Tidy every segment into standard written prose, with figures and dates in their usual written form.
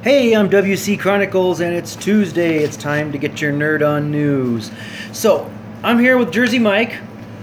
Hey, I'm WC Chronicles, and it's Tuesday. It's time to get your Nerd On news. So, I'm here with Jersey Mike.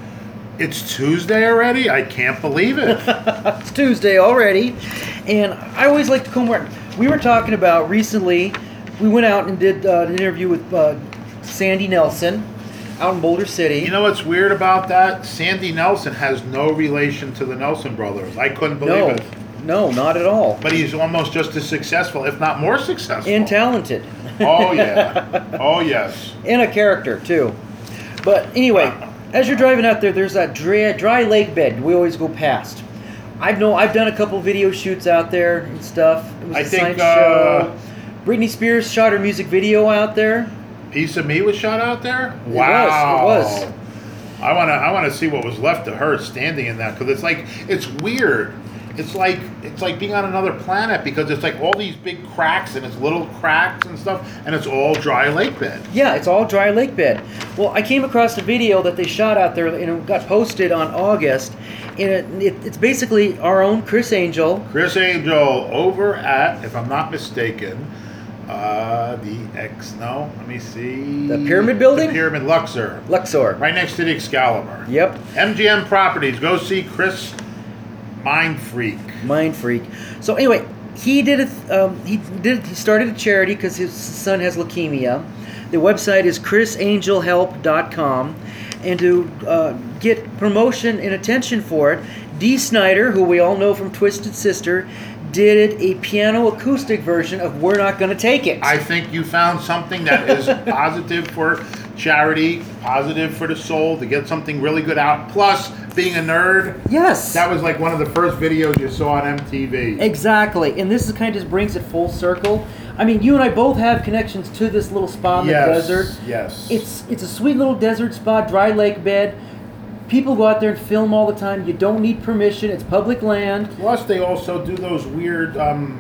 It's Tuesday already? I can't believe it. It's Tuesday already, and I always like to come where we were talking about recently. We went out and did an interview with Sandy Nelson out in Boulder City. You know what's weird about that? Sandy Nelson has no relation to the Nelson brothers. I couldn't believe it. No, not at all. But he's almost just as successful, if not more successful. And talented. Oh, yeah. Oh, yes. And a character, too. But anyway, as you're driving out there, there's that dry lake bed we always go past. I've done a couple video shoots out there and stuff. It was I a think science show. Britney Spears shot her music video out there. Piece of Me was shot out there? It Wow. was. I want to see what was left of her standing in that, because it's weird. It's like being on another planet, because it's like all these big cracks and it's little cracks and stuff, and it's all dry lake bed. Yeah, it's all dry lake bed. Well, I came across a video that they shot out there, and it got posted on August, and it's basically our own Chris Angel. Chris Angel over at, if I'm not mistaken, let me see. The Pyramid Building? The Pyramid Luxor. Right next to the Excalibur. Yep. MGM Properties. Go see Chris Mind Freak. So anyway, he started a charity because his son has leukemia. The website is chrisangelhelp.com, and to get promotion and attention for it, Dee Snider, who we all know from Twisted Sister, did a piano acoustic version of We're Not Gonna Take It. I think you found something that is positive for charity, positive for the soul, to get something really good out. Plus, being a nerd. Yes. That was like one of the first videos you saw on MTV. Exactly. And this is kind of just brings it full circle. I mean, you and I both have connections to this little spot in the desert. Yes. It's a sweet little desert spot, dry lake bed. People go out there and film all the time. You don't need permission. It's public land. Plus, they also do those weird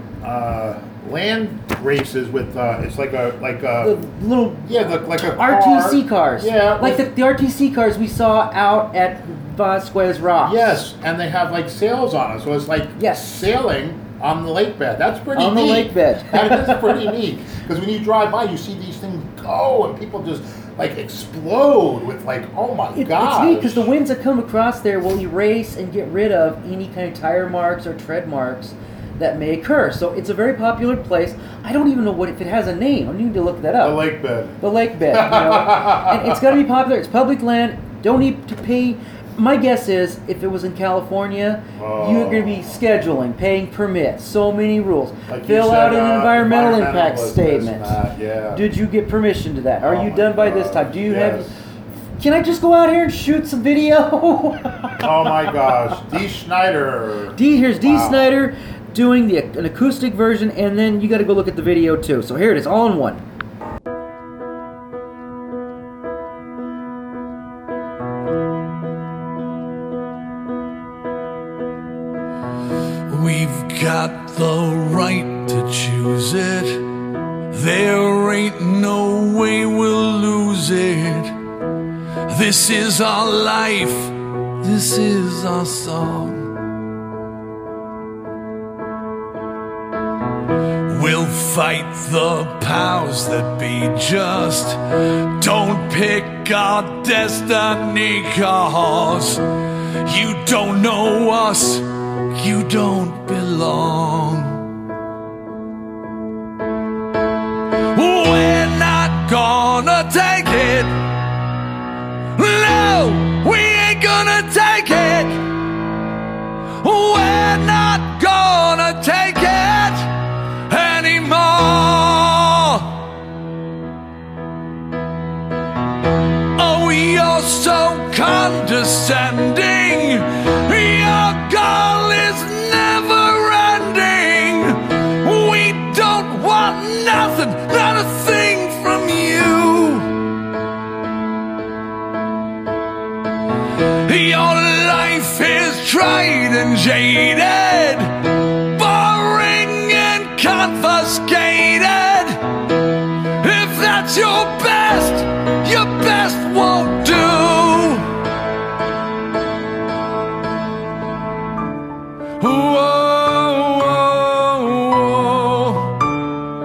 land races with it's like a The little like a RTC cars. Yeah, like the RTC cars we saw out at Vasquez Rocks. Yes, and they have like sails on it, so it's like sailing on the lake bed. That's pretty neat. On the lake bed. That is pretty neat, because when you drive by, you see these things go, and people just like explode with like, oh my god. It's neat because the winds that come across there will erase and get rid of any kind of tire marks or tread marks that may occur. So it's a very popular place. I don't even know if it has a name. I need to look that up. The lake bed. The lake bed. You know? And it's got to be popular. It's public land. Don't need to pay. My guess is, if it was in California, you're going to be scheduling, paying permits, so many rules. Like Fill said, out an environmental impact this, statement. Yeah. Did you get permission to that? Are you done by this time? Do you Yes. have? Can I just go out here and shoot some video? Oh my gosh, Dee Snider. Here's Dee Snider doing an acoustic version, and then you got to go look at the video too. So here it is, all in one. We've got the right to choose it. There ain't no way we'll lose it. This is our life. This is our song. We'll fight the powers that be. Just don't pick our destiny, 'cause you don't know us. You don't belong. We're not gonna take it. No, we ain't gonna take it. We're not gonna take it anymore. Oh, you're so condescending. Your goal is never ending. We don't want nothing, not a thing from you. Your life is tried and jaded, boring and confiscated. If that's your best won't do. Whoa, whoa, whoa.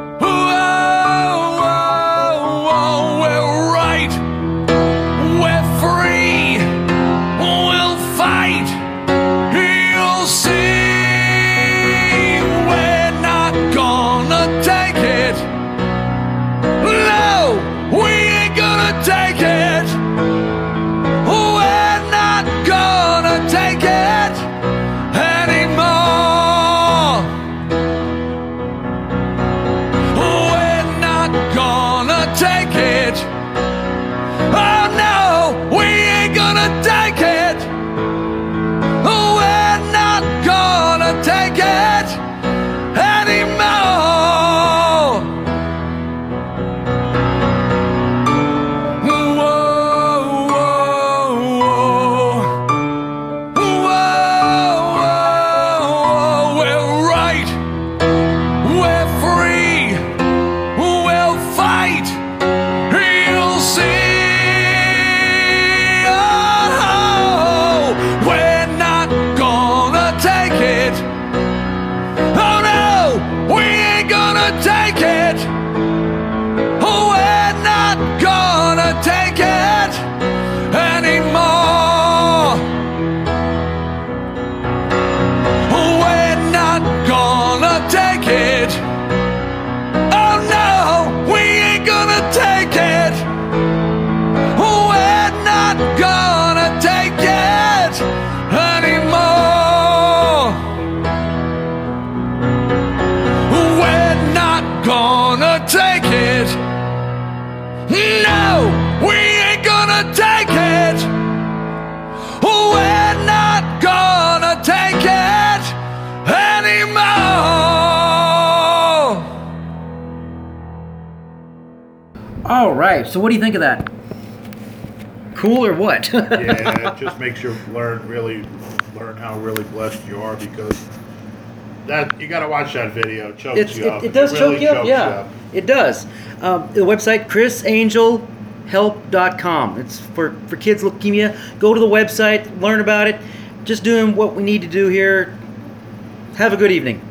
No, we ain't gonna take it. We're not gonna take it anymore. All right. So what do you think of that? Cool or what? Yeah, it just makes you learn how really blessed you are, because that you got to watch that video. It chokes you up. It does really choke you up. chokes Yeah, it does. The website chrisangelhelp.com. It's for kids with leukemia. Go to the website, learn about it. Just doing what we need to do here. Have a good evening.